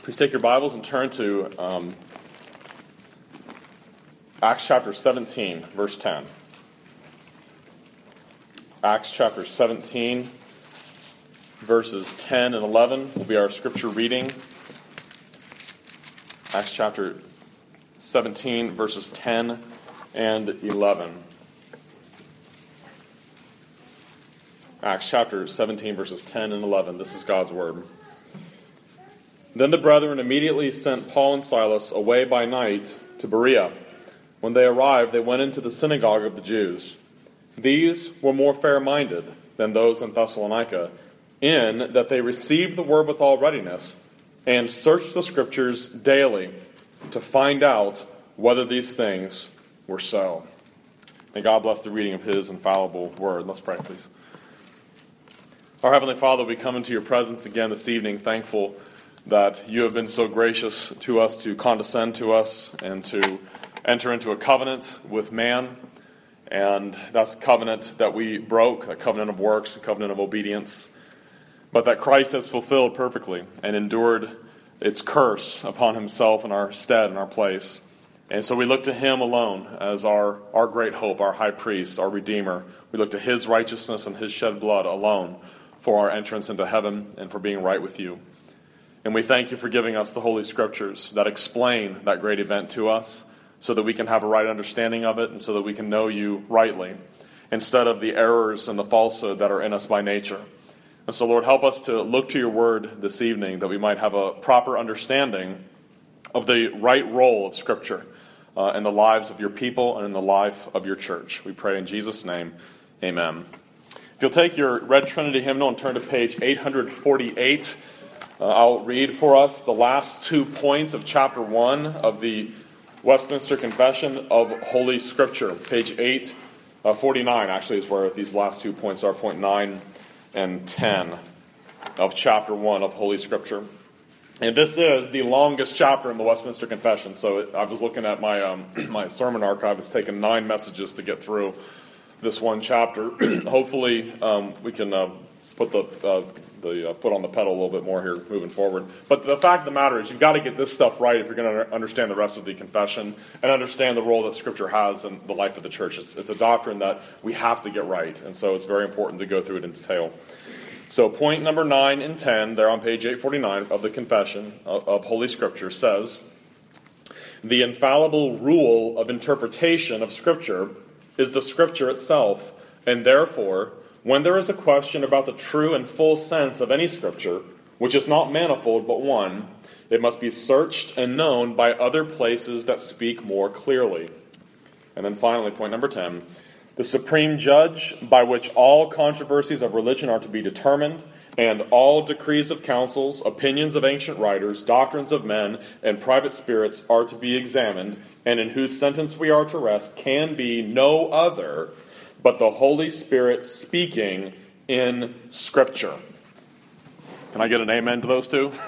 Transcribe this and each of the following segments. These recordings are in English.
Please take your Bibles and turn to Acts chapter 17, verse 10. Acts chapter 17, verses 10 and 11 will be our scripture reading. Acts chapter 17, verses 10 and 11. Acts chapter 17, verses 10 and 11. This is God's word. Then the brethren immediately sent Paul and Silas away by night to Berea. When they arrived, they went into the synagogue of the Jews. These were more fair-minded than those in Thessalonica, in that they received the word with all readiness, and searched the Scriptures daily to find out whether these things were so. May God bless the reading of His infallible word. Let's pray, please. Our Heavenly Father, we come into your presence again this evening, thankful that you have been so gracious to us to condescend to us and to enter into a covenant with man. And that's a covenant that we broke, a covenant of works, a covenant of obedience, but that Christ has fulfilled perfectly and endured its curse upon himself in our stead, in our place. And so we look to him alone as our great hope, our high priest, our redeemer. We look to his righteousness and his shed blood alone for our entrance into heaven and for being right with you. And we thank you for giving us the Holy Scriptures that explain that great event to us so that we can have a right understanding of it and so that we can know you rightly instead of the errors and the falsehood that are in us by nature. And so, Lord, help us to look to your word this evening that we might have a proper understanding of the right role of Scripture in the lives of your people and in the life of your church. We pray in Jesus' name, amen. If you'll take your Red Trinity hymnal and turn to page 848, I'll read for us the last 2 points of chapter 1 of the Westminster Confession of Holy Scripture. Page 849 actually is where these last 2 points are, point 9 and 10 of chapter 1 of Holy Scripture. And this is the longest chapter in the Westminster Confession. So I was looking at my my sermon archive. It's taken 9 messages to get through this one chapter. Hopefully we can put the foot on the pedal a little bit more here moving forward. But the fact of the matter is you've got to get this stuff right if you're going to understand the rest of the confession and understand the role that Scripture has in the life of the church. It's a doctrine that we have to get right, and so it's very important to go through it in detail. So point number 9 and 10, there on page 849 of the Confession of Holy Scripture says, the infallible rule of interpretation of Scripture is the Scripture itself, and therefore, when there is a question about the true and full sense of any Scripture, which is not manifold but one, it must be searched and known by other places that speak more clearly. And then finally, point number 10, the supreme judge by which all controversies of religion are to be determined, and all decrees of councils, opinions of ancient writers, doctrines of men, and private spirits are to be examined, and in whose sentence we are to rest, can be no other but the Holy Spirit speaking in Scripture. Can I get an amen to those two?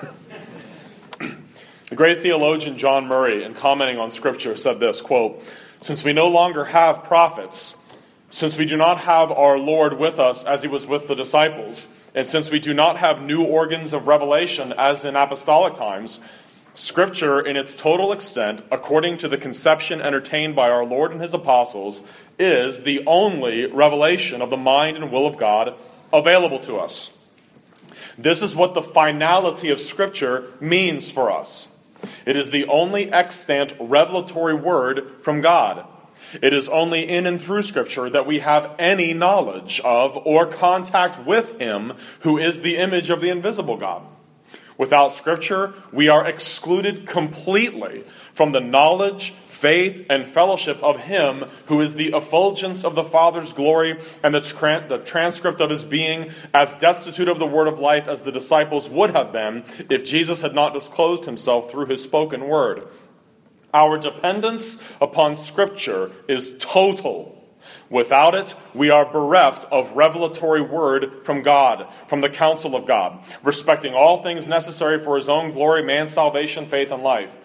The great theologian John Murray, in commenting on Scripture, said this, quote, since we no longer have prophets, since we do not have our Lord with us as he was with the disciples, and since we do not have new organs of revelation as in apostolic times, Scripture, in its total extent, according to the conception entertained by our Lord and his apostles, is the only revelation of the mind and will of God available to us. This is what the finality of Scripture means for us. It is the only extant revelatory word from God. It is only in and through Scripture that we have any knowledge of or contact with him who is the image of the invisible God. Without Scripture, we are excluded completely from the knowledge, faith, and fellowship of him who is the effulgence of the Father's glory and the transcript of his being, as destitute of the word of life as the disciples would have been if Jesus had not disclosed himself through his spoken word. Our dependence upon Scripture is total. Without it, we are bereft of revelatory word from God, from the counsel of God, respecting all things necessary for his own glory, man's salvation, faith, and life.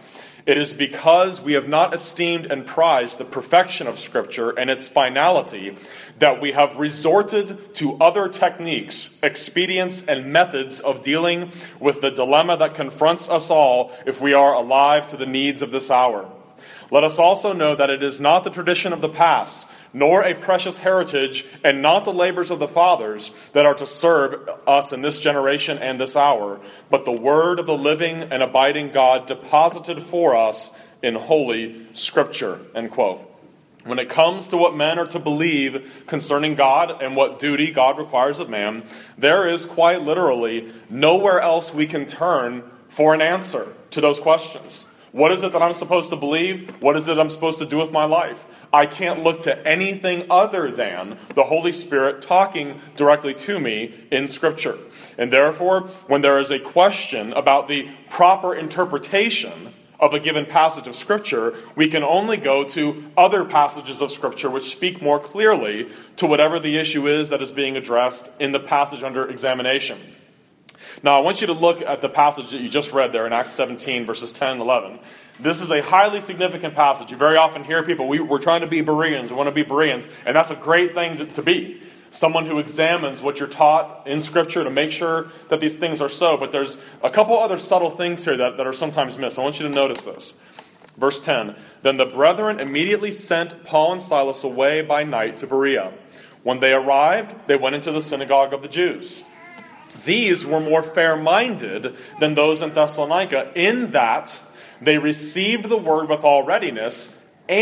It is because we have not esteemed and prized the perfection of Scripture and its finality that we have resorted to other techniques, expedients, and methods of dealing with the dilemma that confronts us all if we are alive to the needs of this hour. Let us also know that it is not the tradition of the past, nor a precious heritage, and not the labors of the fathers that are to serve us in this generation and this hour, but the word of the living and abiding God deposited for us in Holy Scripture." End quote. When it comes to what men are to believe concerning God and what duty God requires of man, there is quite literally nowhere else we can turn for an answer to those questions. What is it that I'm supposed to believe? What is it I'm supposed to do with my life? I can't look to anything other than the Holy Spirit talking directly to me in Scripture. And therefore, when there is a question about the proper interpretation of a given passage of Scripture, we can only go to other passages of Scripture which speak more clearly to whatever the issue is that is being addressed in the passage under examination. Now, I want you to look at the passage that you just read there in Acts 17, verses 10 and 11. This is a highly significant passage. You very often hear people, we're trying to be Bereans, we want to be Bereans, and that's a great thing to be. Someone who examines what you're taught in Scripture to make sure that these things are so. But there's a couple other subtle things here that are sometimes missed. I want you to notice this. Verse 10, "Then the brethren immediately sent Paul and Silas away by night to Berea. When they arrived, they went into the synagogue of the Jews. These were more fair-minded than those in Thessalonica, in that they received the word with all readiness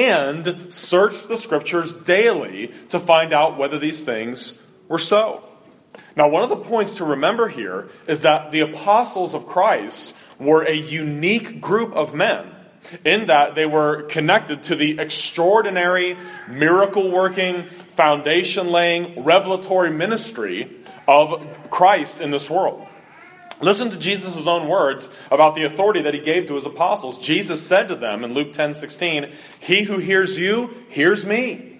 and searched the Scriptures daily to find out whether these things were so." Now, one of the points to remember here is that the apostles of Christ were a unique group of men, in that they were connected to the extraordinary, miracle-working, foundation-laying, revelatory ministry of Christ in this world. Listen to Jesus' own words about the authority that he gave to his apostles. Jesus said to them in Luke 10:16, "He who hears you, hears me.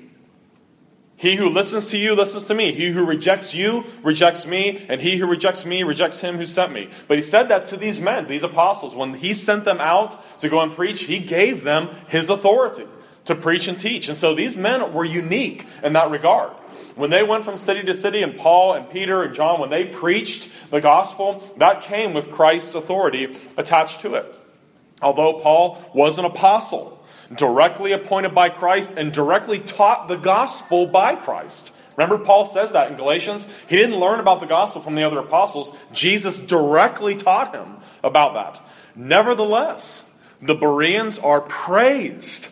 He who listens to you, listens to me. He who rejects you, rejects me. And he who rejects me, rejects him who sent me." But he said that to these men, these apostles. When he sent them out to go and preach, he gave them his authority to preach and teach. And so these men were unique in that regard. When they went from city to city, and Paul and Peter and John, when they preached the gospel, that came with Christ's authority attached to it. Although Paul was an apostle, directly appointed by Christ and directly taught the gospel by Christ. Remember, Paul says that in Galatians. He didn't learn about the gospel from the other apostles. Jesus directly taught him about that. Nevertheless, the Bereans are praised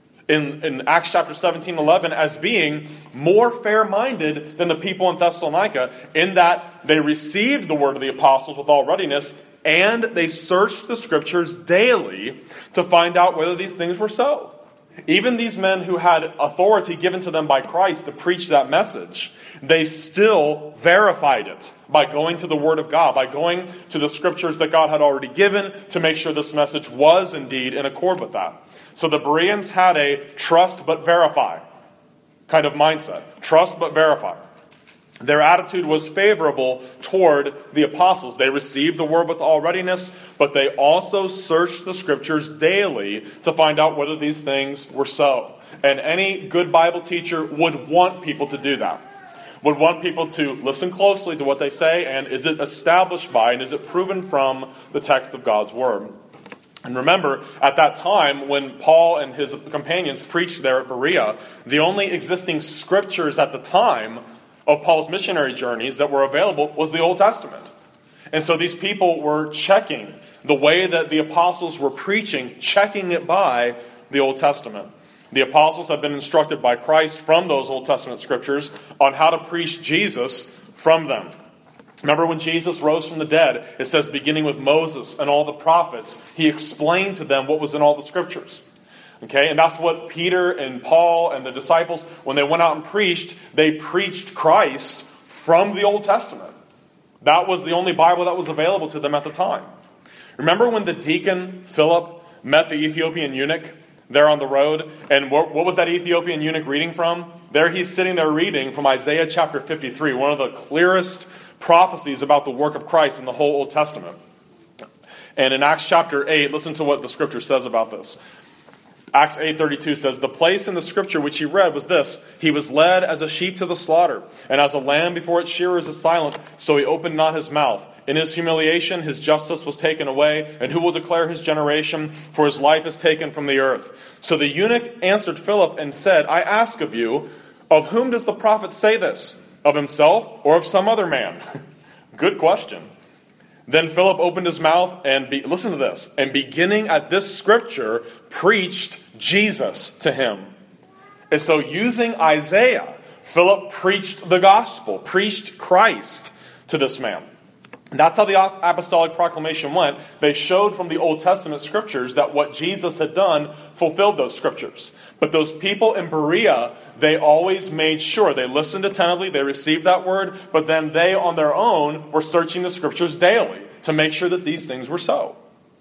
in Acts chapter 17, 11 as being more fair-minded than the people in Thessalonica, in that they received the word of the apostles with all readiness, and they searched the Scriptures daily to find out whether these things were so. Even these men who had authority given to them by Christ to preach that message, they still verified it by going to the Word of God, by going to the Scriptures that God had already given to make sure this message was indeed in accord with that. So the Bereans had a trust but verify kind of mindset. Trust but verify. Their attitude was favorable toward the apostles. They received the word with all readiness, but they also searched the Scriptures daily to find out whether these things were so. And any good Bible teacher would want people to do that. Would want people to listen closely to what they say, and is it established by and is it proven from the text of God's Word? And remember, at that time, when Paul and his companions preached there at Berea, the only existing Scriptures at the time of Paul's missionary journeys that were available was the Old Testament. And so these people were checking the way that the apostles were preaching, checking it by the Old Testament. The apostles had been instructed by Christ from those Old Testament Scriptures on how to preach Jesus from them. Remember when Jesus rose from the dead, it says beginning with Moses and all the prophets, he explained to them what was in all the Scriptures. Okay, and that's what Peter and Paul and the disciples, when they went out and preached, they preached Christ from the Old Testament. That was the only Bible that was available to them at the time. Remember when the deacon Philip met the Ethiopian eunuch there on the road, and what was that Ethiopian eunuch reading from? There he's sitting there reading from Isaiah chapter 53, one of the clearest prophecies about the work of Christ in the whole Old Testament. And in Acts chapter 8, listen to what the scripture says about this. Acts 8:32 says, "The place in the scripture which he read was this: He was led as a sheep to the slaughter, and as a lamb before its shearers is silent, so he opened not his mouth. In his humiliation his justice was taken away, and who will declare his generation? For his life is taken from the earth." So the eunuch answered Philip and said, "I ask of you, of whom does the prophet say this? Of himself or of some other man?" Good question. Then Philip opened his mouth and, listen to this, and beginning at this scripture, preached Jesus to him. And so using Isaiah, Philip preached the gospel, preached Christ to this man. And that's how the apostolic proclamation went. They showed from the Old Testament scriptures that what Jesus had done fulfilled those scriptures. But those people in Berea, they always made sure, they listened attentively, they received that word, but then they on their own were searching the scriptures daily to make sure that these things were so.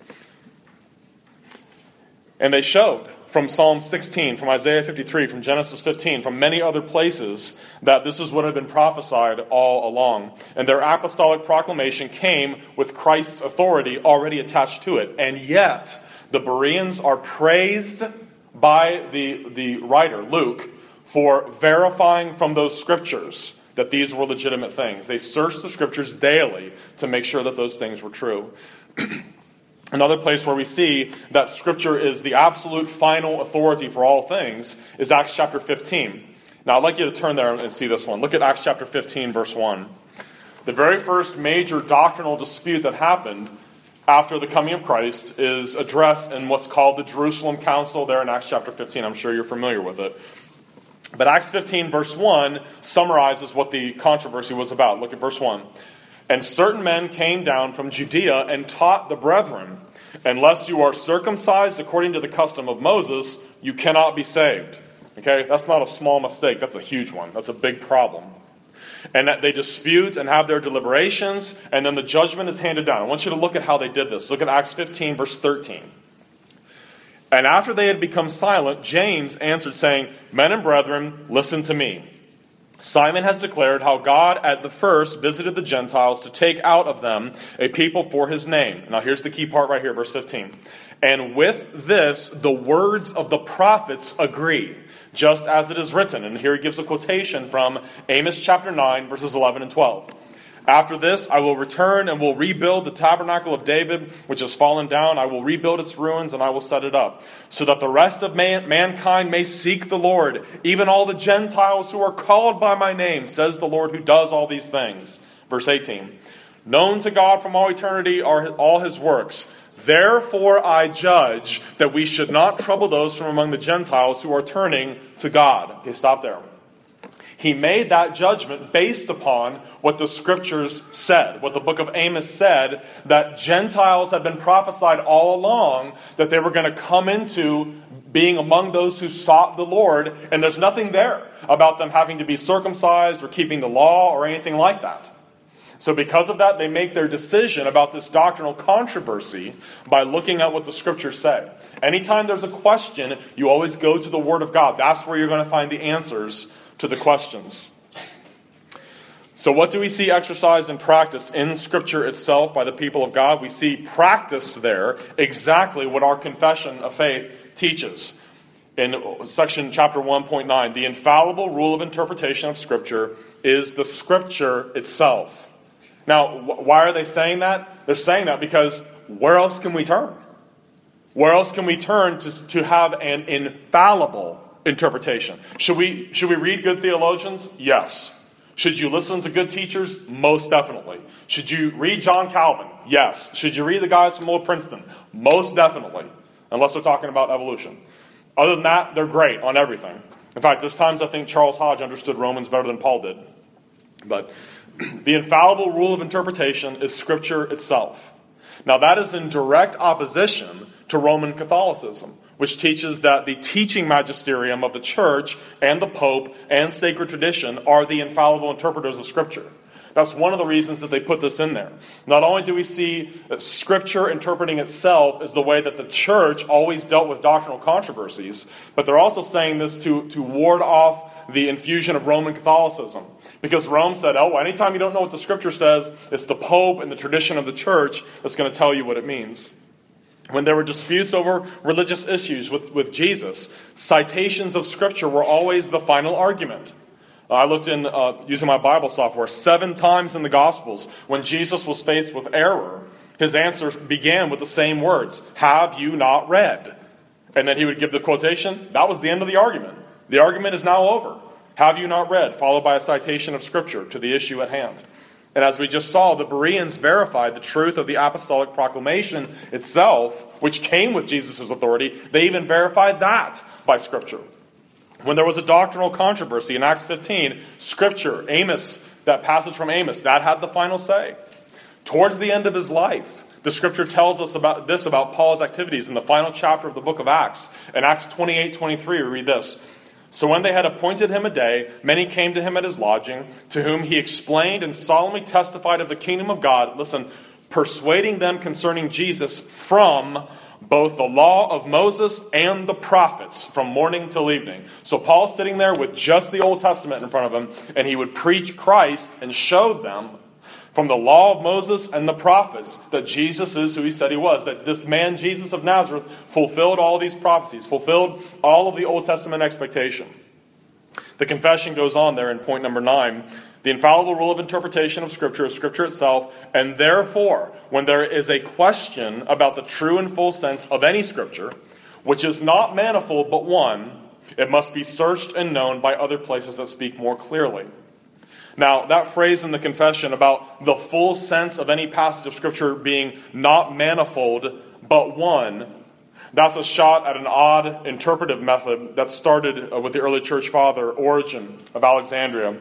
And they showed from Psalm 16, from Isaiah 53, from Genesis 15, from many other places, that this is what had been prophesied all along. And their apostolic proclamation came with Christ's authority already attached to it. And yet, the Bereans are praised by the writer, Luke, for verifying from those scriptures that these were legitimate things. They searched the scriptures daily to make sure that those things were true. Another place where we see that Scripture is the absolute final authority for all things is Acts chapter 15. Now, I'd like you to turn there and see this one. Look at Acts chapter 15, verse 1. The very first major doctrinal dispute that happened after the coming of Christ is addressed in what's called the Jerusalem Council there in Acts chapter 15. I'm sure you're familiar with it. But Acts 15, verse 1 summarizes what the controversy was about. Look at verse 1. "And certain men came down from Judea and taught the brethren, unless you are circumcised according to the custom of Moses, you cannot be saved." Okay, that's not a small mistake. That's a huge one. That's a big problem. And that they dispute and have their deliberations, and then the judgment is handed down. I want you to look at how they did this. Look at Acts 15, verse 13. "And after they had become silent, James answered, saying, 'Men and brethren, listen to me. Simon has declared how God at the first visited the Gentiles to take out of them a people for his name.'" Now here's the key part right here, verse 15. "And with this the words of the prophets agree, just as it is written." And here he gives a quotation from Amos chapter 9, verses 11 and 12. "After this I will return and will rebuild the tabernacle of David, which has fallen down. I will rebuild its ruins and I will set it up, so that the rest of mankind may seek the Lord, even all the Gentiles who are called by my name, says the Lord who does all these things." Verse 18. "Known to God from all eternity are all his works. Therefore I judge that we should not trouble those from among the Gentiles who are turning to God." Okay, stop there. He made that judgment based upon what the scriptures said, what the book of Amos said, that Gentiles had been prophesied all along, that they were going to come into being among those who sought the Lord, and there's nothing there about them having to be circumcised or keeping the law or anything like that. So because of that, they make their decision about this doctrinal controversy by looking at what the scriptures say. Anytime there's a question, you always go to the Word of God. That's where you're going to find the answers to the questions. So what do we see exercised and practiced in Scripture itself by the people of God? We see practiced there exactly what our confession of faith teaches. In section chapter 1.9, the infallible rule of interpretation of Scripture is the Scripture itself. Now, why are they saying that? They're saying that because where else can we turn? Where else can we turn to have an infallible interpretation? Should we read good theologians? Yes. Should you listen to good teachers? Most definitely. Should you read John Calvin? Yes. Should you read the guys from Old Princeton? Most definitely. Unless they're talking about evolution. Other than that, they're great on everything. In fact, there's times I think Charles Hodge understood Romans better than Paul did. But the infallible rule of interpretation is Scripture itself. Now that is in direct opposition to Roman Catholicism, which teaches that the teaching magisterium of the church and the Pope and sacred tradition are the infallible interpreters of Scripture. That's one of the reasons that they put this in there. Not only do we see that Scripture interpreting itself is the way that the church always dealt with doctrinal controversies, but they're also saying this to ward off the infusion of Roman Catholicism. Because Rome said, oh, anytime you don't know what the Scripture says, it's the Pope and the tradition of the church that's going to tell you what it means. When there were disputes over religious issues with Jesus, citations of Scripture were always the final argument. I looked in, using my Bible software, 7 times in the Gospels, when Jesus was faced with error, his answers began with the same words, "Have you not read?" And then he would give the quotation. That was the end of the argument. The argument is now over. "Have you not read?" followed by a citation of Scripture to the issue at hand. And as we just saw, the Bereans verified the truth of the apostolic proclamation itself, which came with Jesus' authority. They even verified that by Scripture. When there was a doctrinal controversy in Acts 15, Scripture, Amos, that passage from Amos, that had the final say. Towards the end of his life, the Scripture tells us about Paul's activities in the final chapter of the book of Acts. In Acts 28:23, we read this. "So when they had appointed him a day, many came to him at his lodging, to whom he explained and solemnly testified of the kingdom of God," listen, "persuading them concerning Jesus from both the law of Moses and the prophets," from morning till evening. So Paul's sitting there with just the Old Testament in front of him, and he would preach Christ and showed them from the law of Moses and the prophets that Jesus is who he said he was, that this man Jesus of Nazareth fulfilled all these prophecies, fulfilled all of the Old Testament expectation. The confession goes on there in point number 9. The infallible rule of interpretation of Scripture is Scripture itself, and therefore, when there is a question about the true and full sense of any Scripture, which is not manifold but one, it must be searched and known by other places that speak more clearly. Now, that phrase in the confession about the full sense of any passage of Scripture being not manifold but one, that's a shot at an odd interpretive method that started with the early church father Origen of Alexandria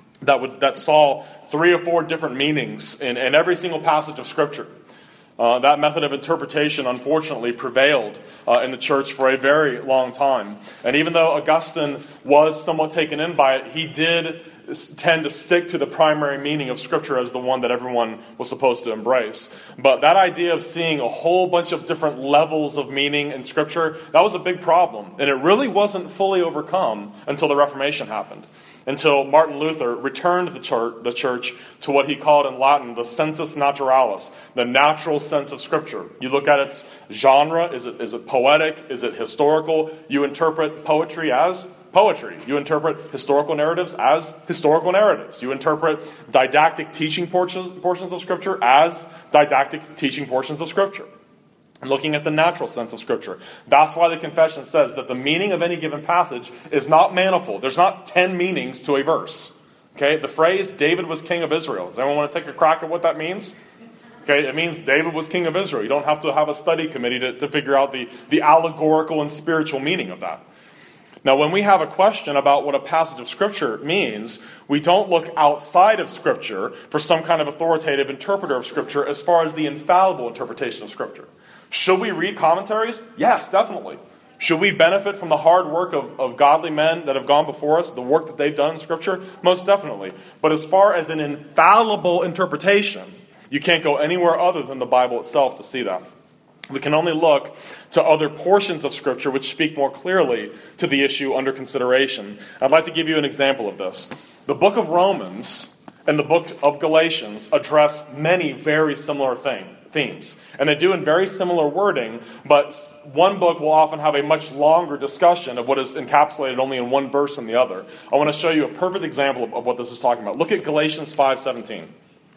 that saw 3 or 4 different meanings in every single passage of Scripture. That method of interpretation, unfortunately, prevailed in the church for a very long time. And even though Augustine was somewhat taken in by it, he did tend to stick to the primary meaning of Scripture as the one that everyone was supposed to embrace. But that idea of seeing a whole bunch of different levels of meaning in Scripture, that was a big problem. And it really wasn't fully overcome until the Reformation happened. Until Martin Luther returned the church to what he called in Latin the sensus naturalis, the natural sense of Scripture. You look at its genre, is it poetic, is it historical? You interpret poetry as poetry. You interpret historical narratives as historical narratives. You interpret didactic teaching portions of Scripture as didactic teaching portions of Scripture. And looking at the natural sense of Scripture. That's why the confession says that the meaning of any given passage is not manifold. There's not 10 meanings to a verse. Okay, the phrase, David was king of Israel. Does anyone want to take a crack at what that means? Okay, it means David was king of Israel. You don't have to have a study committee to figure out the allegorical and spiritual meaning of that. Now, when we have a question about what a passage of Scripture means, we don't look outside of Scripture for some kind of authoritative interpreter of Scripture as far as the infallible interpretation of Scripture. Should we read commentaries? Yes, definitely. Should we benefit from the hard work of godly men that have gone before us, the work that they've done in Scripture? Most definitely. But as far as an infallible interpretation, you can't go anywhere other than the Bible itself to see that. We can only look to other portions of Scripture which speak more clearly to the issue under consideration. I'd like to give you an example of this. The book of Romans and the book of Galatians address many very similar themes. And they do in very similar wording, but one book will often have a much longer discussion of what is encapsulated only in one verse than the other. I want to show you a perfect example of what this is talking about. Look at Galatians 5:17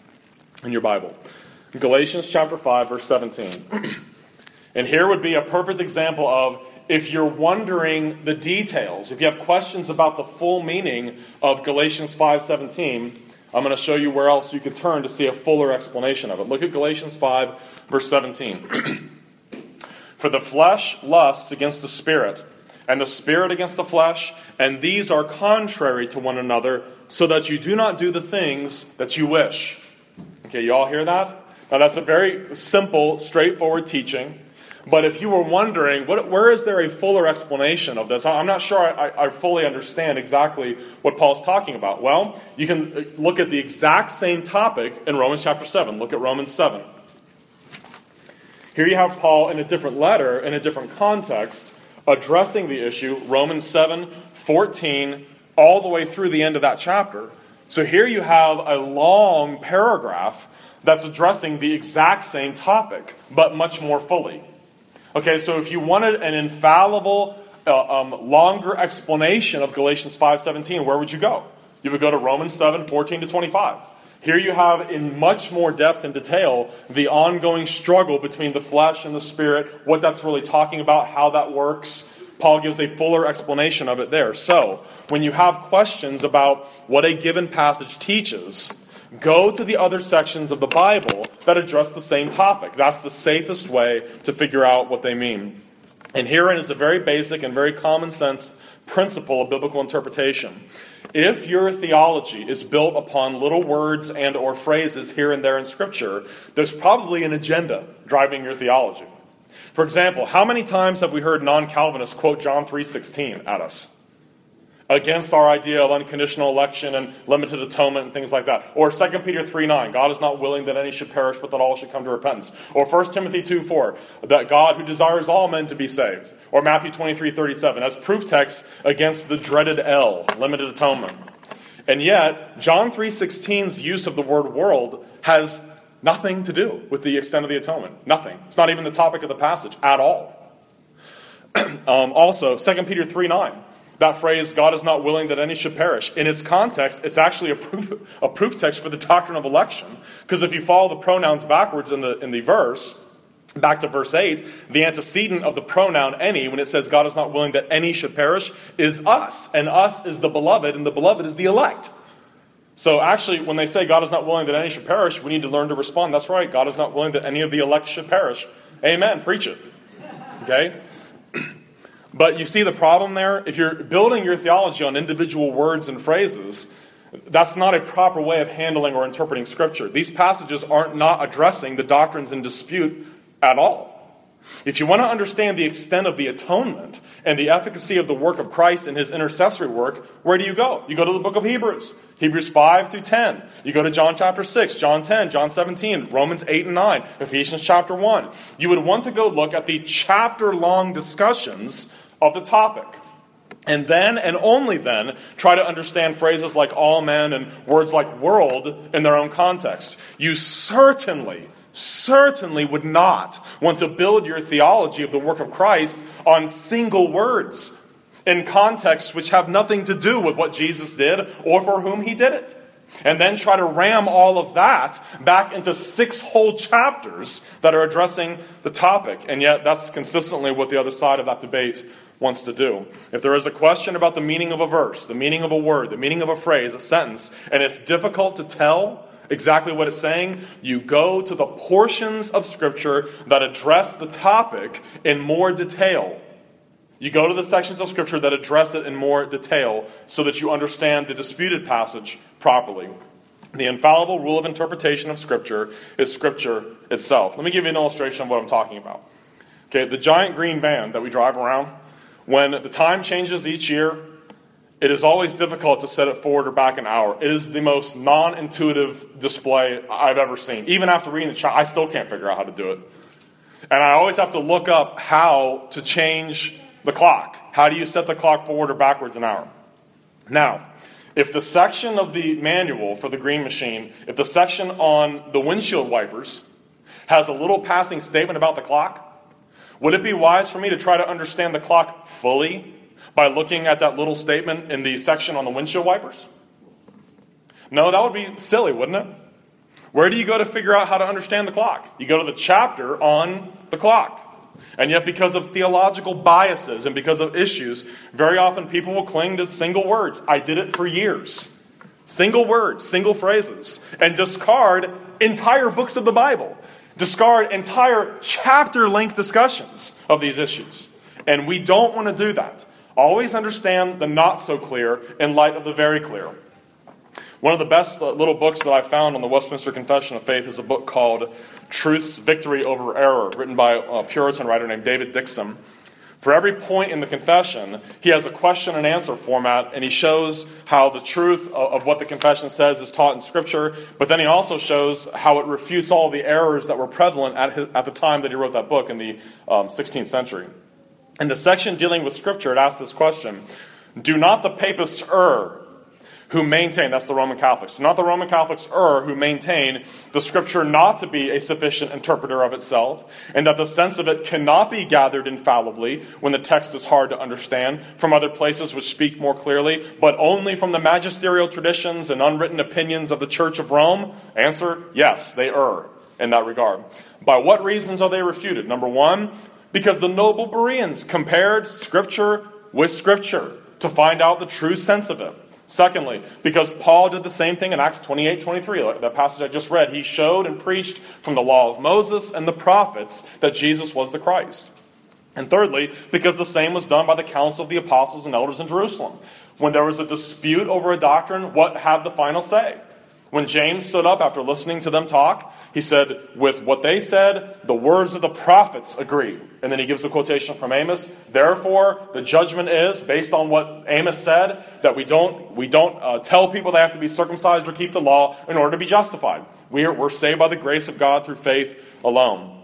in your Bible. Galatians chapter 5, verse 17. And here would be a perfect example of, if you're wondering the details, if you have questions about the full meaning of Galatians 5:17, I'm going to show you where else you could turn to see a fuller explanation of it. Look at Galatians 5, verse 17. For the flesh lusts against the Spirit, and the Spirit against the flesh, and these are contrary to one another, so that you do not do the things that you wish. Okay, you all hear that? Now that's a very simple, straightforward teaching. But if you were wondering, where is there a fuller explanation of this? I'm not sure I fully understand exactly what Paul's talking about. Well, you can look at the exact same topic in Romans chapter 7. Look at Romans 7. Here you have Paul in a different letter, in a different context, addressing the issue. Romans 7:14 all the way through the end of that chapter. So here you have a long paragraph that's addressing the exact same topic, but much more fully. Okay, so if you wanted an infallible, longer explanation of Galatians 5:17, where would you go? You would go to Romans 7:14 to 25. Here you have, in much more depth and detail, the ongoing struggle between the flesh and the spirit, what that's really talking about, how that works. Paul gives a fuller explanation of it there. So, when you have questions about what a given passage teaches, go to the other sections of the Bible that address the same topic. That's the safest way to figure out what they mean. And herein is a very basic and very common sense principle of biblical interpretation. If your theology is built upon little words and or phrases here and there in Scripture, there's probably an agenda driving your theology. For example, how many times have we heard non-Calvinists quote John 3:16 at us? Against our idea of unconditional election and limited atonement and things like that. Or 2 Peter 3:9, God is not willing that any should perish, but that all should come to repentance. Or 1 Timothy 2:4, that God who desires all men to be saved. Or Matthew 23:37, as proof texts against the dreaded L, limited atonement. And yet, John 3:16's use of the word world has nothing to do with the extent of the atonement. Nothing. It's not even the topic of the passage at all. Also, 2 Peter 3:9. That phrase, God is not willing that any should perish. In its context, it's actually a proof text for the doctrine of election. Because if you follow the pronouns backwards in the verse, back to verse 8, the antecedent of the pronoun any, when it says God is not willing that any should perish, is us. And us is the beloved, and the beloved is the elect. So actually, when they say God is not willing that any should perish, we need to learn to respond. That's right, God is not willing that any of the elect should perish. Amen, preach it. Okay? But you see the problem there? If you're building your theology on individual words and phrases, that's not a proper way of handling or interpreting Scripture. These passages aren't not addressing the doctrines in dispute at all. If you want to understand the extent of the atonement and the efficacy of the work of Christ and his intercessory work, where do you go? You go to the book of Hebrews. Hebrews 5 through 10. You go to John chapter 6, John 10, John 17, Romans 8 and 9, Ephesians chapter 1. You would want to go look at the chapter-long discussions of the topic. And then, and only then, try to understand phrases like all men and words like world in their own context. You certainly would not want to build your theology of the work of Christ on single words in contexts which have nothing to do with what Jesus did or for whom he did it. And then try to ram all of that back into 6 whole chapters that are addressing the topic. And yet that's consistently what the other side of that debate wants to do. If there is a question about the meaning of a verse, the meaning of a word, the meaning of a phrase, a sentence, and it's difficult to tell exactly what it's saying, you go to the portions of Scripture that address the topic in more detail. You go to the sections of Scripture that address it in more detail so that you understand the disputed passage properly. The infallible rule of interpretation of Scripture is Scripture itself. Let me give you an illustration of what I'm talking about. Okay, the giant green van that we drive around, when the time changes each year, it is always difficult to set it forward or back an hour. It is the most non-intuitive display I've ever seen. Even after reading the chart, I still can't figure out how to do it. And I always have to look up how to change the clock. How do you set the clock forward or backwards an hour? Now, if the section of the manual for the green machine, if the section on the windshield wipers has a little passing statement about the clock, would it be wise for me to try to understand the clock fully by looking at that little statement in the section on the windshield wipers? No, that would be silly, wouldn't it? Where do you go to figure out how to understand the clock? You go to the chapter on the clock. And yet because of theological biases and because of issues, very often people will cling to single words. I did it for years. Single words, single phrases. And discard entire books of the Bible. Discard entire chapter-length discussions of these issues. And we don't want to do that. Always understand the not-so-clear in light of the very clear. One of the best little books that I found on the Westminster Confession of Faith is a book called Truth's Victory Over Error, written by a Puritan writer named David Dixon. For every point in the confession, he has a question and answer format, and he shows how the truth of what the confession says is taught in Scripture, but then he also shows how it refutes all the errors that were prevalent at the time that he wrote that book in the 16th century. In the section dealing with Scripture, it asks this question: Do not the papists err who maintain, that's the Roman Catholics, do not the Roman Catholics err who maintain the Scripture not to be a sufficient interpreter of itself, and that the sense of it cannot be gathered infallibly when the text is hard to understand from other places which speak more clearly, but only from the magisterial traditions and unwritten opinions of the Church of Rome? Answer, yes, they err in that regard. By what reasons are they refuted? Number one, because the noble Bereans compared Scripture with Scripture to find out the true sense of it. Secondly, because Paul did the same thing in Acts 28:23, that passage I just read. He showed and preached from the law of Moses and the prophets that Jesus was the Christ. And thirdly, because the same was done by the council of the apostles and elders in Jerusalem. When there was a dispute over a doctrine, what had the final say? When James stood up after listening to them talk, he said, with what they said, the words of the prophets agree. And then he gives a quotation from Amos. Therefore, the judgment is, based on what Amos said, that we don't tell people they have to be circumcised or keep the law in order to be justified. We're saved by the grace of God through faith alone.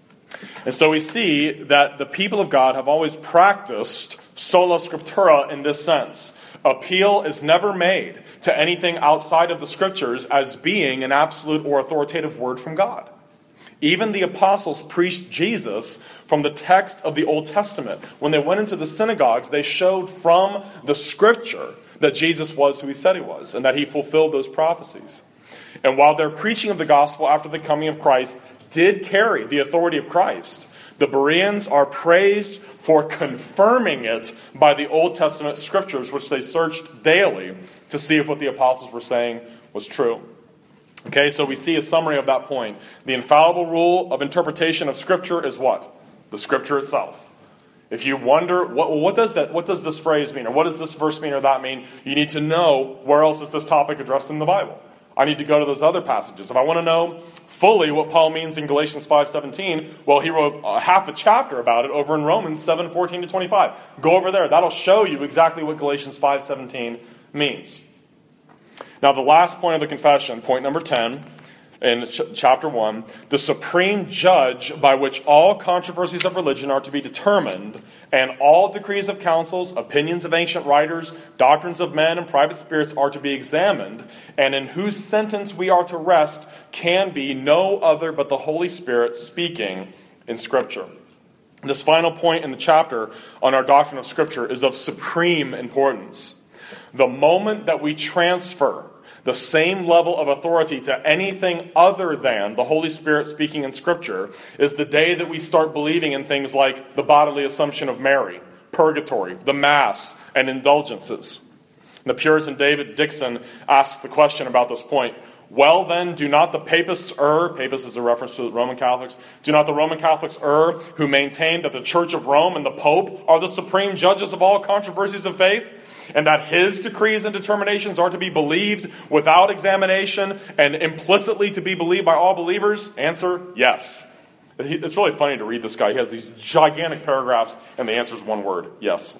And so we see that the people of God have always practiced sola scriptura in this sense. Appeal is never made to anything outside of the Scriptures as being an absolute or authoritative word from God. Even the apostles preached Jesus from the text of the Old Testament. When they went into the synagogues, they showed from the Scripture that Jesus was who he said he was, and that he fulfilled those prophecies. And while their preaching of the gospel after the coming of Christ did carry the authority of Christ, the Bereans are praised for confirming it by the Old Testament Scriptures, which they searched daily to see if what the apostles were saying was true. Okay, so we see a summary of that point. The infallible rule of interpretation of Scripture is what? The Scripture itself. If you wonder, what does this phrase mean, or what does this verse mean or that mean, you need to know where else is this topic addressed in the Bible. I need to go to those other passages. If I want to know fully what Paul means in Galatians 5:17, well, he wrote half a chapter about it over in Romans 7:14-25. Go over there. That'll show you exactly what Galatians 5:17 means. Now, the last point of the confession, point number 10, in chapter 1, the supreme judge by which all controversies of religion are to be determined, and all decrees of councils, opinions of ancient writers, doctrines of men, and private spirits are to be examined, and in whose sentence we are to rest, can be no other but the Holy Spirit speaking in Scripture. This final point in the chapter on our doctrine of Scripture is of supreme importance. The moment that we transfer the same level of authority to anything other than the Holy Spirit speaking in Scripture is the day that we start believing in things like the bodily assumption of Mary, purgatory, the Mass, and indulgences. The Puritan David Dixon asks the question about this point. Well then, do not the papists err? Papists is a reference to the Roman Catholics. Do not the Roman Catholics err who maintain that the Church of Rome and the Pope are the supreme judges of all controversies of faith? And that his decrees and determinations are to be believed without examination and implicitly to be believed by all believers? Answer, yes. It's really funny to read this guy. He has these gigantic paragraphs, and the answer is one word, yes.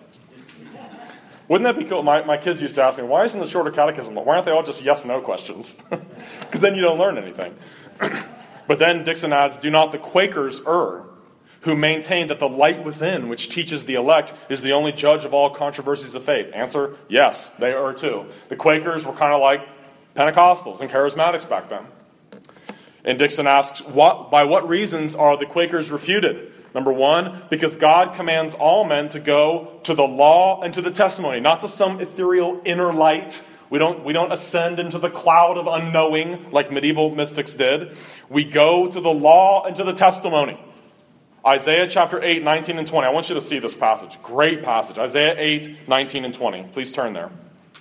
Wouldn't that be cool? My kids used to ask me, why isn't the shorter catechism? Why aren't they all just yes-no questions? Because then you don't learn anything. But then Dixon adds, do not the Quakers err, who maintain that the light within, which teaches the elect, is the only judge of all controversies of faith? Answer, yes, they are too. The Quakers were kind of like Pentecostals and Charismatics back then. And Dixon asks, by what reasons are the Quakers refuted? Number one, because God commands all men to go to the law and to the testimony, not to some ethereal inner light. We don't ascend into the cloud of unknowing like medieval mystics did. We go to the law and to the testimony. Isaiah chapter 8, 19 and 20. I want you to see this passage. Great passage. Isaiah 8, 19 and 20. Please turn there.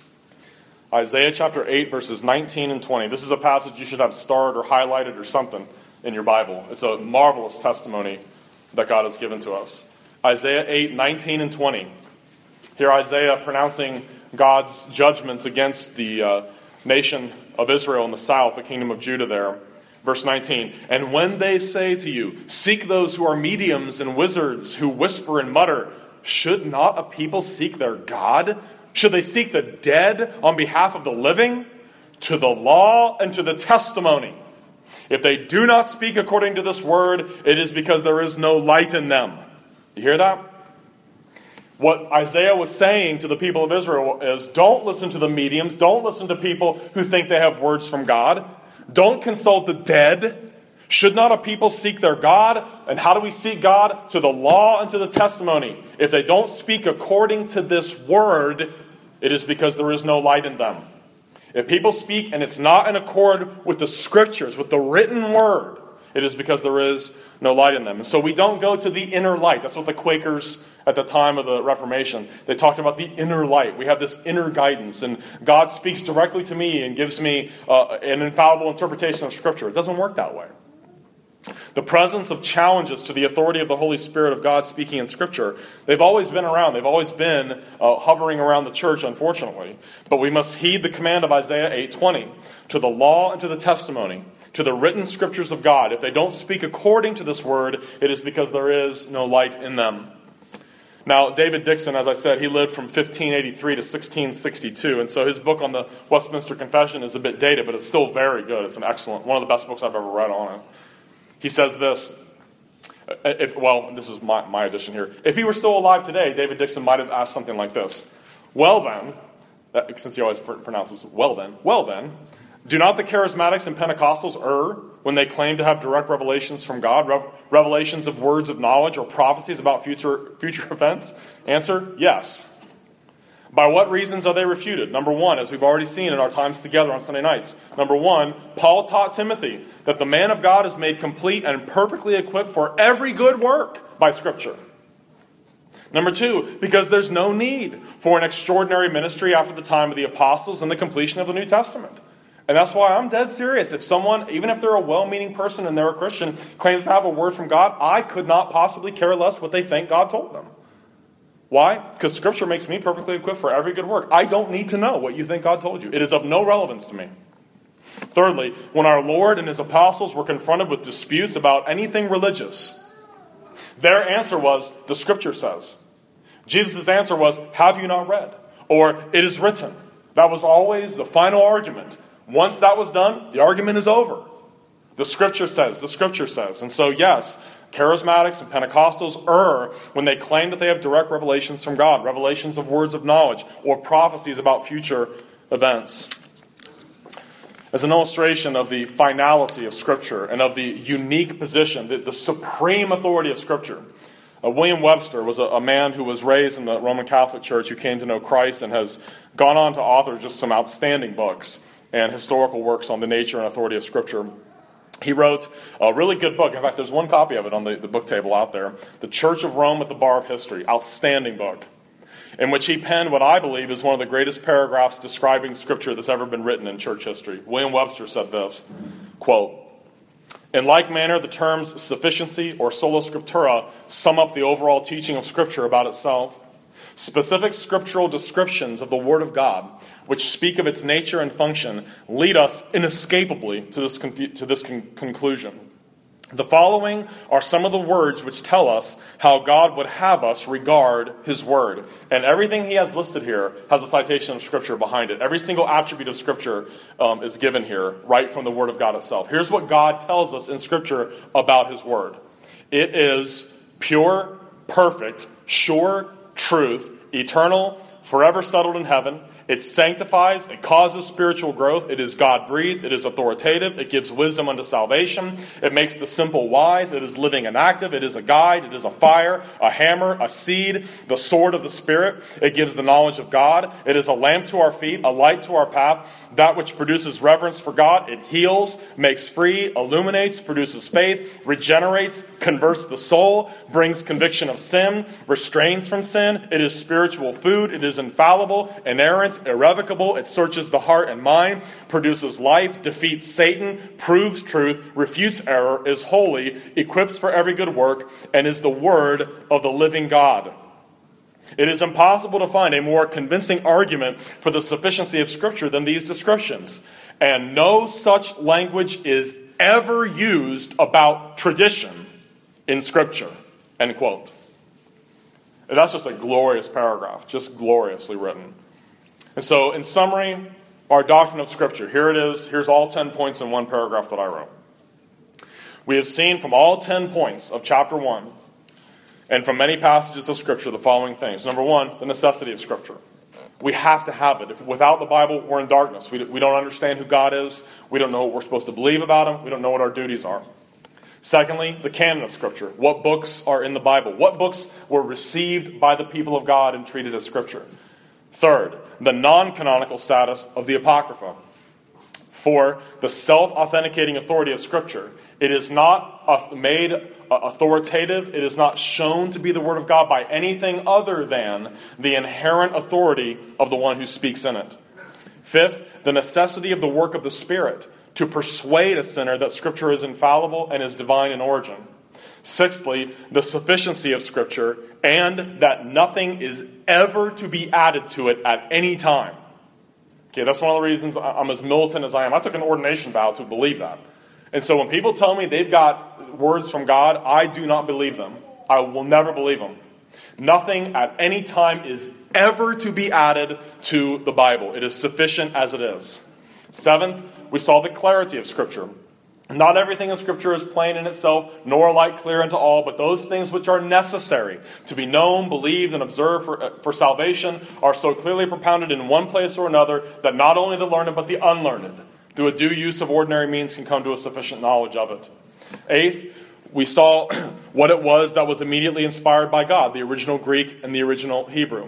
Isaiah chapter 8, verses 19 and 20. This is a passage you should have starred or highlighted or something in your Bible. It's a marvelous testimony that God has given to us. Isaiah 8, 19 and 20. Here Isaiah pronouncing God's judgments against the nation of Israel in the south, the kingdom of Judah there. Verse 19, and when they say to you, seek those who are mediums and wizards who whisper and mutter, should not a people seek their God? Should they seek the dead on behalf of the living? To the law and to the testimony. If they do not speak according to this word, it is because there is no light in them. You hear that? What Isaiah was saying to the people of Israel is, don't listen to the mediums, don't listen to people who think they have words from God, don't consult the dead. Should not a people seek their God? And how do we seek God? To the law and to the testimony. If they don't speak according to this word, it is because there is no light in them. If people speak and it's not in accord with the scriptures, with the written word, it is because there is no light in them. And so we don't go to the inner light. That's what the Quakers at the time of the Reformation, they talked about the inner light. We have this inner guidance, and God speaks directly to me and gives me an infallible interpretation of Scripture. It doesn't work that way. The presence of challenges to the authority of the Holy Spirit of God speaking in Scripture, they've always been around. They've always been hovering around the church, unfortunately. But we must heed the command of Isaiah 8:20, to the law and to the testimony, to the written Scriptures of God. If they don't speak according to this word, it is because there is no light in them. Now, David Dixon, as I said, he lived from 1583 to 1662, and so his book on the Westminster Confession is a bit dated, but it's still very good. It's an excellent, one of the best books I've ever read on it. He says this, this is my addition here. If he were still alive today, David Dixon might have asked something like this. Well then, since he always pronounces well then, do not the charismatics and Pentecostals err when they claim to have direct revelations from God, revelations of words of knowledge or prophecies about future events? Answer, yes. By what reasons are they refuted? Number one, as we've already seen in our times together on Sunday nights. Number one, Paul taught Timothy that the man of God is made complete and perfectly equipped for every good work by Scripture. Number two, because there's no need for an extraordinary ministry after the time of the apostles and the completion of the New Testament. And that's why I'm dead serious. If someone, even if they're a well-meaning person and they're a Christian, claims to have a word from God, I could not possibly care less what they think God told them. Why? Because Scripture makes me perfectly equipped for every good work. I don't need to know what you think God told you. It is of no relevance to me. Thirdly, when our Lord and His apostles were confronted with disputes about anything religious, their answer was, the Scripture says. Jesus' answer was, have you not read? Or, it is written. That was always the final argument. Once that was done, the argument is over. The Scripture says. And so, yes, charismatics and Pentecostals err when they claim that they have direct revelations from God, revelations of words of knowledge, or prophecies about future events. As an illustration of the finality of Scripture and of the unique position, the supreme authority of Scripture, William Webster was a man who was raised in the Roman Catholic Church, who came to know Christ and has gone on to author just some outstanding books and historical works on the nature and authority of Scripture. He wrote a really good book. In fact, there's one copy of it on the book table out there. The Church of Rome at the Bar of History. Outstanding book. In which he penned what I believe is one of the greatest paragraphs describing Scripture that's ever been written in church history. William Webster said this, quote, in like manner, the terms sufficiency or sola scriptura sum up the overall teaching of Scripture about itself. Specific scriptural descriptions of the Word of God, which speak of its nature and function, lead us inescapably to this conclusion. The following are some of the words which tell us how God would have us regard His Word. And everything he has listed here has a citation of Scripture behind it. Every single attribute of Scripture is given here, right from the Word of God itself. Here's what God tells us in Scripture about His Word. It is pure, perfect, sure, truth, eternal, forever settled in heaven. It sanctifies, it causes spiritual growth, it is God-breathed, it is authoritative, it gives wisdom unto salvation, it makes the simple wise, it is living and active, it is a guide, it is a fire, a hammer, a seed, the sword of the Spirit, it gives the knowledge of God, it is a lamp to our feet, a light to our path, that which produces reverence for God, it heals, makes free, illuminates, produces faith, regenerates, converts the soul, brings conviction of sin, restrains from sin, it is spiritual food, it is infallible, inerrant, irrevocable, it searches the heart and mind, produces life, defeats Satan, proves truth, refutes error, is holy, equips for every good work, and is the Word of the living God. It is impossible to find a more convincing argument for the sufficiency of Scripture than these descriptions. And no such language is ever used about tradition in Scripture. End quote. And that's just a glorious paragraph, just gloriously written. And so, in summary, our doctrine of Scripture. Here it is. Here's all 10 points in one paragraph that I wrote. We have seen from all 10 points of chapter 1 And from many passages of Scripture, the following things. Number one, the necessity of Scripture. We have to have it. Without the Bible, we're in darkness. We don't understand who God is. We don't know what we're supposed to believe about Him. We don't know what our duties are. Secondly, the canon of Scripture. What books are in the Bible? What books were received by the people of God and treated as Scripture? Third, the non-canonical status of the Apocrypha. Four, the self-authenticating authority of Scripture. It is not made authoritative. It is not shown to be the Word of God by anything other than the inherent authority of the one who speaks in it. Fifth, the necessity of the work of the Spirit to persuade a sinner that Scripture is infallible and is divine in origin. Sixthly, the sufficiency of Scripture and that nothing is ever to be added to it at any time. Okay, that's one of the reasons I'm as militant as I am. I took an ordination vow to believe that. And so when people tell me they've got words from God, I do not believe them. I will never believe them. Nothing at any time is ever to be added to the Bible. It is sufficient as it is. Seventh, we saw the clarity of Scripture. Not everything in Scripture is plain in itself, nor alike clear unto all, but those things which are necessary to be known, believed, and observed for salvation are so clearly propounded in one place or another that not only the learned but the unlearned, through a due use of ordinary means, can come to a sufficient knowledge of it. Eighth, we saw what it was that was immediately inspired by God, the original Greek and the original Hebrew.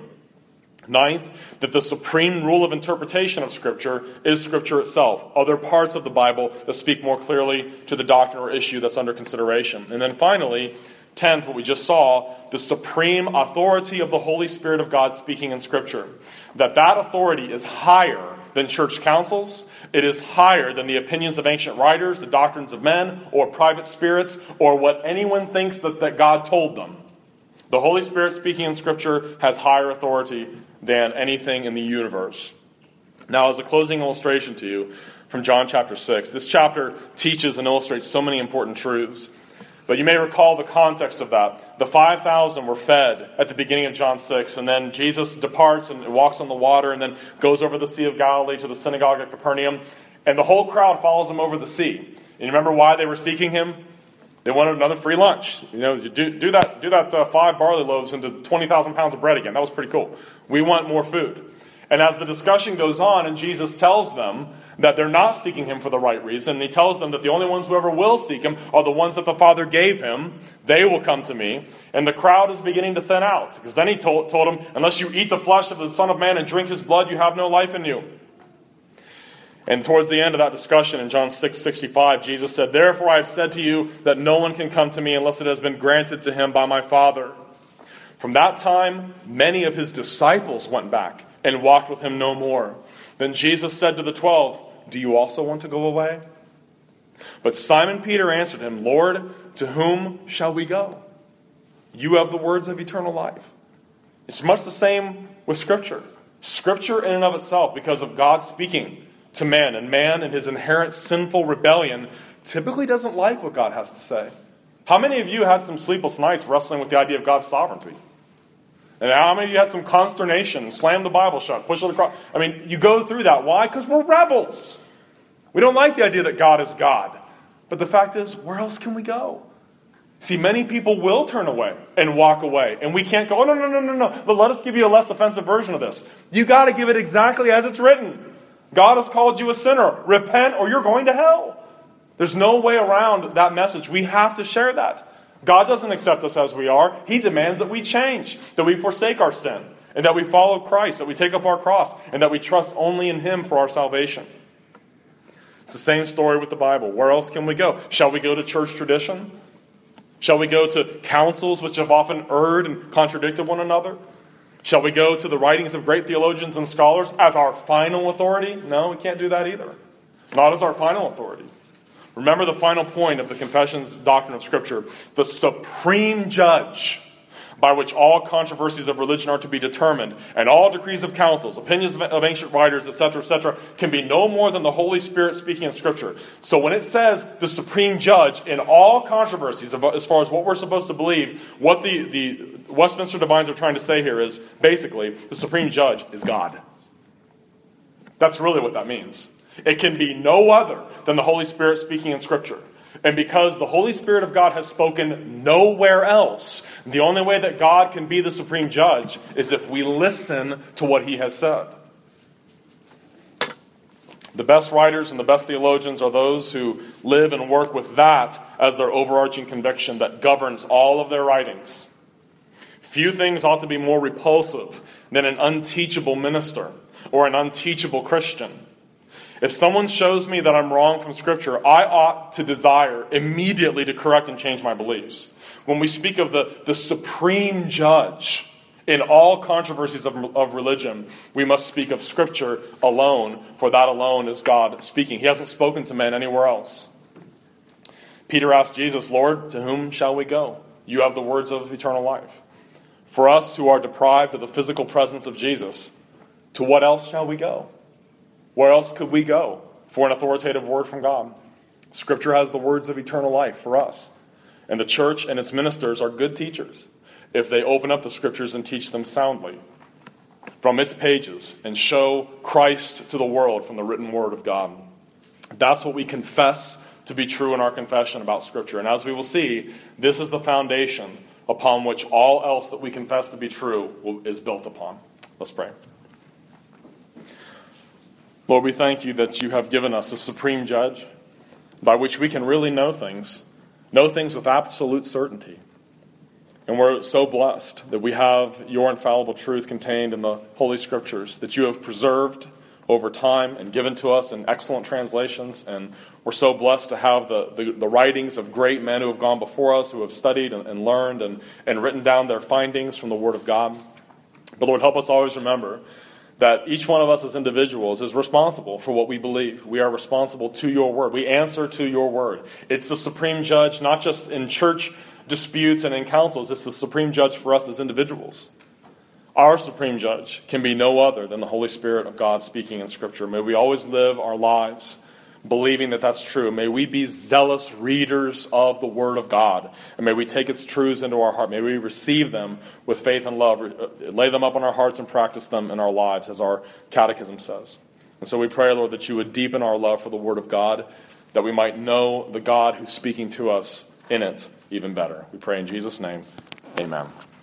Ninth, that the supreme rule of interpretation of Scripture is Scripture itself. Other parts of the Bible that speak more clearly to the doctrine or issue that's under consideration. And then finally, 10th, what we just saw, the supreme authority of the Holy Spirit of God speaking in Scripture. That authority is higher than church councils. It is higher than the opinions of ancient writers, the doctrines of men, or private spirits, or what anyone thinks that God told them. The Holy Spirit speaking in Scripture has higher authority than anything in the universe. Now, as a closing illustration to you from John chapter 6, this chapter teaches and illustrates so many important truths. But you may recall the context of that. The 5,000 were fed at the beginning of John 6, and then Jesus departs and walks on the water and then goes over the Sea of Galilee to the synagogue at Capernaum, and the whole crowd follows him over the sea. And you remember why they were seeking him? They wanted another free lunch. You know, do that 5 barley loaves into 20,000 pounds of bread again. That was pretty cool. We want more food. And as the discussion goes on, and Jesus tells them that they're not seeking him for the right reason, and he tells them that the only ones who ever will seek him are the ones that the Father gave him. They will come to me. And the crowd is beginning to thin out. Because then he told them, unless you eat the flesh of the Son of Man and drink his blood, you have no life in you. And towards the end of that discussion in John 6:65, Jesus said, "Therefore I have said to you that no one can come to me unless it has been granted to him by my Father." From that time, many of his disciples went back and walked with him no more. Then Jesus said to the 12, "Do you also want to go away?" But Simon Peter answered him, "Lord, to whom shall we go? You have the words of eternal life." It's much the same with Scripture. Scripture in and of itself, because of God speaking to man, and man in his inherent sinful rebellion typically doesn't like what God has to say. How many of you had some sleepless nights wrestling with the idea of God's sovereignty? And how many of you had some consternation, slammed the Bible shut, pushed it across? I mean, you go through that. Why? Because we're rebels. We don't like the idea that God is God. But the fact is, where else can we go? See, many people will turn away and walk away. And we can't go, "Oh, no. But let us give you a less offensive version of this." You got to give it exactly as it's written. God has called you a sinner. Repent or you're going to hell. There's no way around that message. We have to share that. God doesn't accept us as we are. He demands that we change, that we forsake our sin, and that we follow Christ, that we take up our cross, and that we trust only in Him for our salvation. It's the same story with the Bible. Where else can we go? Shall we go to church tradition? Shall we go to councils which have often erred and contradicted one another? Shall we go to the writings of great theologians and scholars as our final authority? No, we can't do that either. Not as our final authority. Remember the final point of the Confession's doctrine of Scripture. The supreme judge by which all controversies of religion are to be determined, and all decrees of councils, opinions of ancient writers, etc., can be no more than the Holy Spirit speaking in Scripture. So when it says the supreme judge in all controversies, as far as what we're supposed to believe, what the Westminster Divines are trying to say here is, basically, the supreme judge is God. That's really what that means. It can be no other than the Holy Spirit speaking in Scripture. And because the Holy Spirit of God has spoken nowhere else, the only way that God can be the supreme judge is if we listen to what he has said. The best writers and the best theologians are those who live and work with that as their overarching conviction that governs all of their writings. Few things ought to be more repulsive than an unteachable minister or an unteachable Christian. If someone shows me that I'm wrong from Scripture, I ought to desire immediately to correct and change my beliefs. When we speak of the supreme judge in all controversies of religion, we must speak of Scripture alone, for that alone is God speaking. He hasn't spoken to men anywhere else. Peter asked Jesus, "Lord, to whom shall we go? You have the words of eternal life." For us who are deprived of the physical presence of Jesus, to what else shall we go? Where else could we go for an authoritative word from God? Scripture has the words of eternal life for us. And the church and its ministers are good teachers if they open up the Scriptures and teach them soundly from its pages and show Christ to the world from the written word of God. That's what we confess to be true in our confession about Scripture. And as we will see, this is the foundation upon which all else that we confess to be true is built upon. Let's pray. Lord, we thank you that you have given us a supreme judge by which we can really know things with absolute certainty. And we're so blessed that we have your infallible truth contained in the Holy Scriptures that you have preserved over time and given to us in excellent translations. And we're so blessed to have the writings of great men who have gone before us, who have studied and learned and written down their findings from the Word of God. But Lord, help us always remember that each one of us as individuals is responsible for what we believe. We are responsible to your word. We answer to your word. It's the supreme judge, not just in church disputes and in councils. It's the supreme judge for us as individuals. Our supreme judge can be no other than the Holy Spirit of God speaking in Scripture. May we always live our lives believing that that's true. May we be zealous readers of the Word of God. And may we take its truths into our heart. May we receive them with faith and love, lay them up on our hearts and practice them in our lives, as our catechism says. And so we pray, Lord, that you would deepen our love for the Word of God, that we might know the God who's speaking to us in it even better. We pray in Jesus' name. Amen.